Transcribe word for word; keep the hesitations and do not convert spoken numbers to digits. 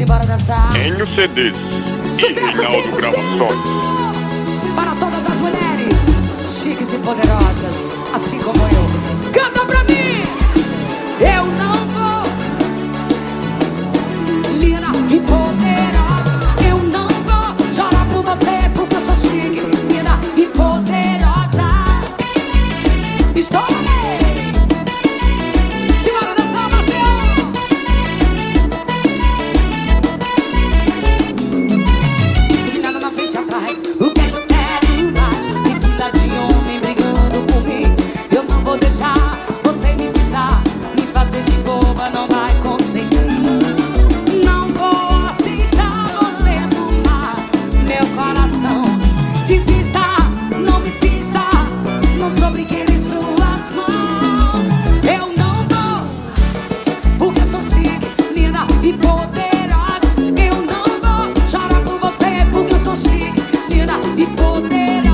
Simbora dançar. Enio C Ds e Reinaldo Gravações. Para todas as mulheres chiques e poderosas, assim como eu. Canta pra mim! Eu não vou, linda e poderosa. Eu não vou chorar por você, porque eu sou chique, linda e poderosa. Estou aí. Simbora dançar, Marcelo. Nada na frente e atrás, o que eu quero mais. E fila de homem brigando por mim. Eu não vou deixar você me pisar, me fazer de boba, não vai conseguir. Não vou aceitar você tomar meu coração. Desista, não me insista, não sou brinquedo em suas mãos. Eu não vou, porque eu sou chique, linda e poderosa. Eu não vou chorar por você, porque eu sou chique, linda e poderosa.